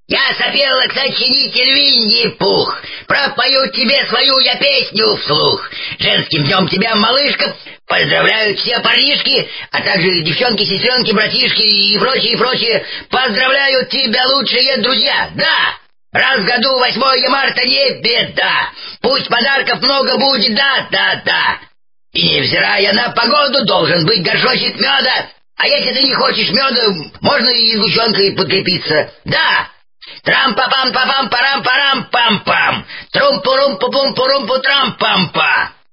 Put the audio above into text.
Я сопелок сочинитель Винни-Пух, пропою тебе свою я песню вслух. Женским днем тебя, малышка, поздравляют все парнишки, а также девчонки, сестренки, братишки и прочие. Поздравляют тебя лучшие друзья, да! Раз в году 8 марта не беда, пусть подарков много будет, да. И невзирая на погоду, должен быть горшочек меда, а если ты не хочешь меда, можно и сгущенкой подкрепиться, да! Трам-па-пам-па-пам-парам-парам-пам-пам, трум-пурум-пу-пум-пурум-пу-трам-пам-па.